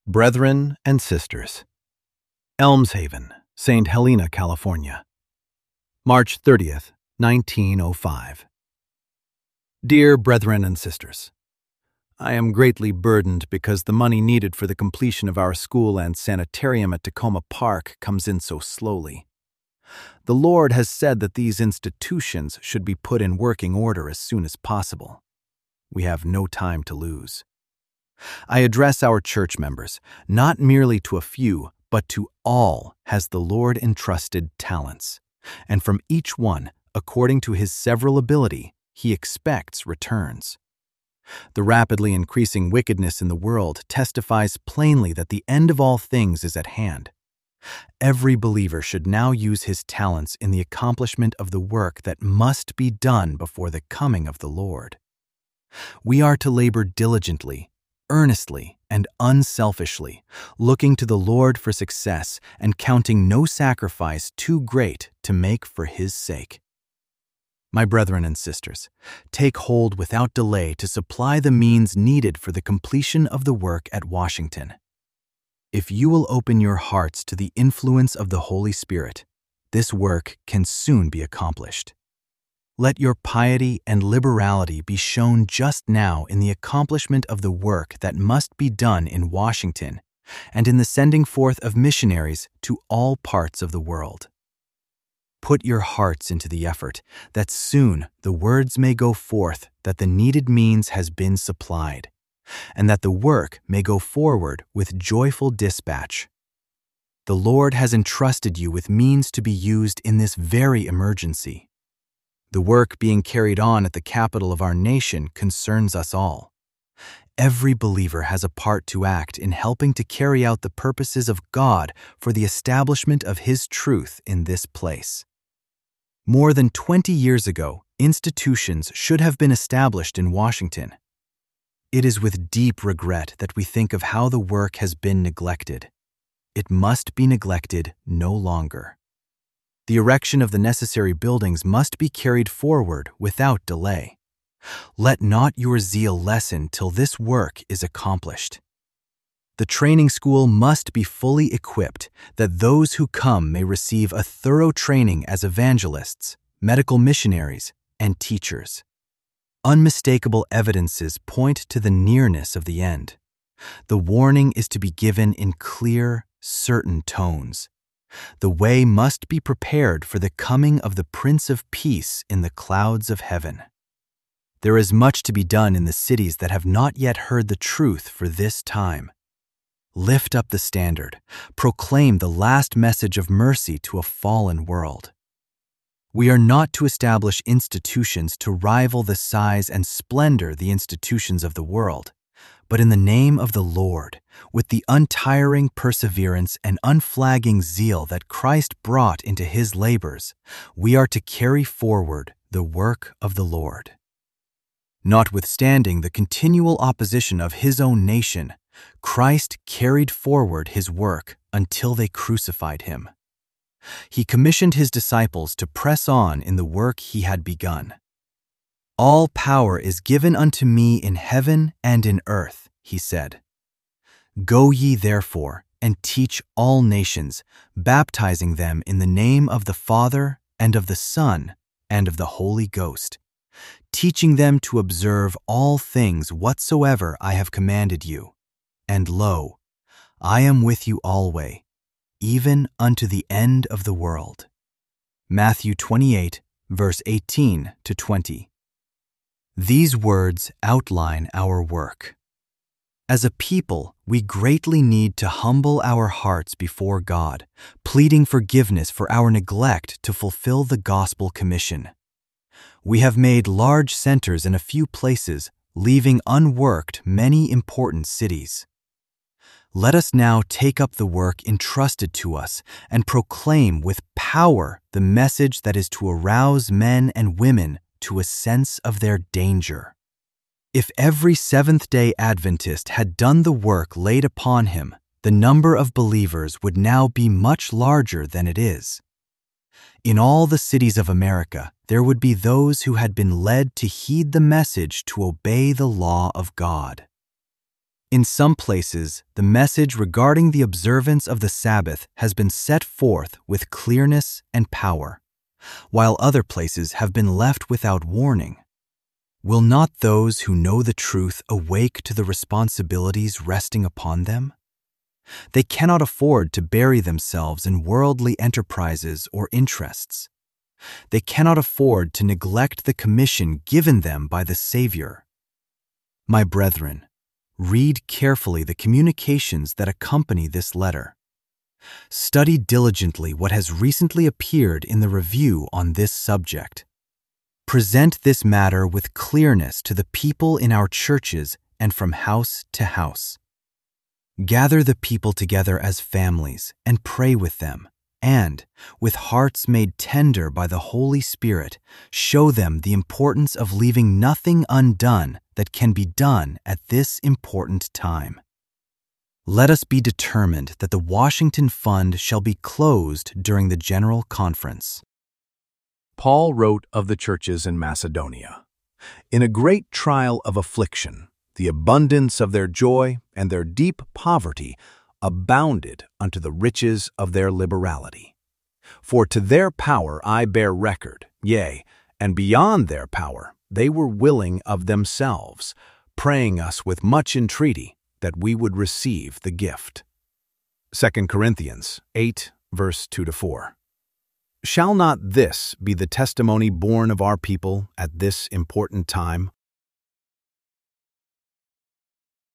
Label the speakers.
Speaker 1: Brethren and Sisters, Elmshaven, St. Helena, California, March 30th, 1905. Dear Brethren and Sisters, I am greatly burdened because the money needed for the completion of our school and sanitarium at Tacoma Park comes in so slowly. The Lord has said that these institutions should be put in working order as soon as possible. We have no time to lose. I address our church members, not merely to a few, but to all has the Lord entrusted talents, and from each one, according to his several ability, he expects returns. The rapidly increasing wickedness in the world testifies plainly that the end of all things is at hand. Every believer should now use his talents in the accomplishment of the work that must be done before the coming of the Lord. We are to labor diligently, earnestly, and unselfishly, looking to the Lord for success and counting no sacrifice too great to make for his sake. My brethren and sisters, take hold without delay to supply the means needed for the completion of the work at Washington. If you will open your hearts to the influence of the Holy Spirit, this work can soon be accomplished. Let your piety and liberality be shown just now in the accomplishment of the work that must be done in Washington and in the sending forth of missionaries to all parts of the world. Put your hearts into the effort that soon the words may go forth that the needed means has been supplied, and that the work may go forward with joyful dispatch. The Lord has entrusted you with means to be used in this very emergency. The work being carried on at the capital of our nation concerns us all. Every believer has a part to act in helping to carry out the purposes of God for the establishment of his truth in this place. More than 20 years ago, institutions should have been established in Washington. It is with deep regret that we think of how the work has been neglected. It must be neglected no longer. The erection of the necessary buildings must be carried forward without delay. Let not your zeal lessen till this work is accomplished. The training school must be fully equipped that those who come may receive a thorough training as evangelists, medical missionaries, and teachers. Unmistakable evidences point to the nearness of the end. The warning is to be given in clear, certain tones. The way must be prepared for the coming of the Prince of Peace in the clouds of heaven. There is much to be done in the cities that have not yet heard the truth for this time. Lift up the standard, proclaim the last message of mercy to a fallen world. We are not to establish institutions to rival the size and splendor the institutions of the world, but in the name of the Lord, with the untiring perseverance and unflagging zeal that Christ brought into his labors, we are to carry forward the work of the Lord. Notwithstanding the continual opposition of his own nation, Christ carried forward his work until they crucified him. He commissioned his disciples to press on in the work he had begun. All power is given unto me in heaven and in earth, he said. Go ye therefore and teach all nations, baptizing them in the name of the Father and of the Son and of the Holy Ghost, teaching them to observe all things whatsoever I have commanded you. And lo, I am with you alway, even unto the end of the world. Matthew 28, verse 18 to 20. These words outline our work. As a people, we greatly need to humble our hearts before God, pleading forgiveness for our neglect to fulfill the gospel commission. We have made large centers in a few places, leaving unworked many important cities. Let us now take up the work entrusted to us and proclaim with power the message that is to arouse men and women to a sense of their danger. If every Seventh-day Adventist had done the work laid upon him, the number of believers would now be much larger than it is. In all the cities of America, there would be those who had been led to heed the message to obey the law of God. In some places, the message regarding the observance of the Sabbath has been set forth with clearness and power, while other places have been left without warning. Will not those who know the truth awake to the responsibilities resting upon them? They cannot afford to bury themselves in worldly enterprises or interests. They cannot afford to neglect the commission given them by the Savior. My brethren, read carefully the communications that accompany this letter. Study diligently what has recently appeared in the review on this subject. Present this matter with clearness to the people in our churches and from house to house. Gather the people together as families and pray with them, and, with hearts made tender by the Holy Spirit, show them the importance of leaving nothing undone that can be done at this important time. Let us be determined that the Washington Fund shall be closed during the General Conference.
Speaker 2: Paul wrote of the churches in Macedonia. In a great trial of affliction, the abundance of their joy and their deep poverty abounded unto the riches of their liberality. For to their power I bear record, yea, and beyond their power they were willing of themselves, praying us with much entreaty that we would receive the gift. 2 Corinthians 8, verse 2-4. Shall not this be the testimony borne of our people at this important time?